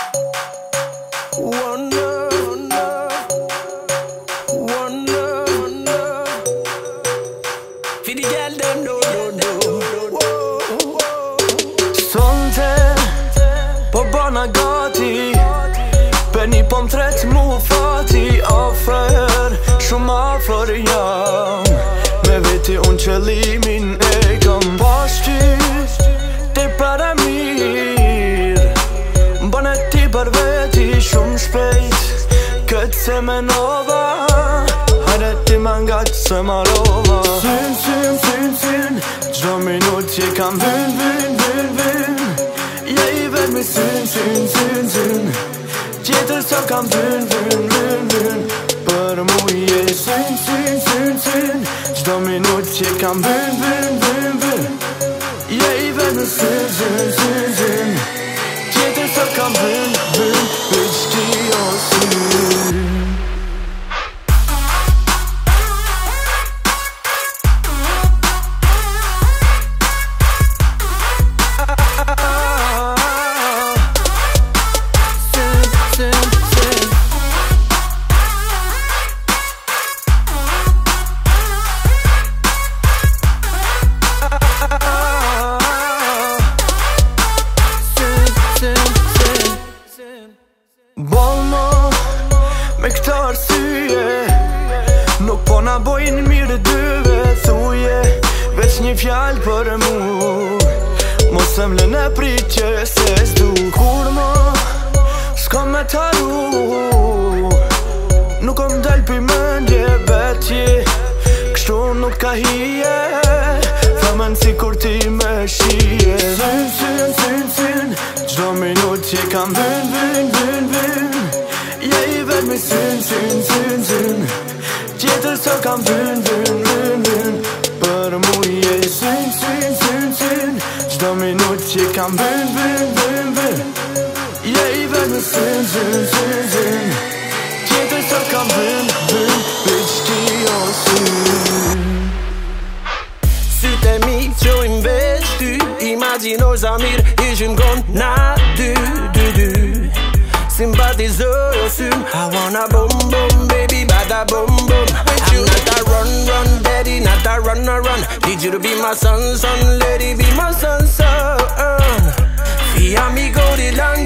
One love, one love. For the girl them no. Sonte po bana gati Beni po m'tret mu fati Afer, shumë afer jam Me veti unë qëllimin e kam Pashqit, ti para mirë Mbane ti për veti shumë shpejt Këtë se menova Hajde ti mangat se marova Syn Gjdo minut që kam vyn Ja i vet me syn Tjetër sa kam vyn Për mu je syn Gjdo minut që kam vyn Ja i vet me syn Tjetër sa kam vyn Bitch ti o syn Bolmo, me këta arsye Nuk po na bojnë mirë dyve Thuje, veç një fjallë për mu Mos e m'lën e pritje se s'du Kur mo, s'ka me taru Nuk om del pi mëndje betje Kështu nuk ka hije Thamen si kur ti me shije Syn Gjdo minut që kam vyn Ja i vet me syn Tjetër sa kam vyn Për mu je syn Gjdo minut që kam vyn Ja i vet me syn Tjetër sa kam vyn Bitch ti o syn Sytë e mi qojnë veç ty Imaginoj zamir ishim kon na dy Sympatizoj o syn I wanna boom baby bada boom I'm not a run daddy not a run Need you to be my son lady be my son Fi amigo di lang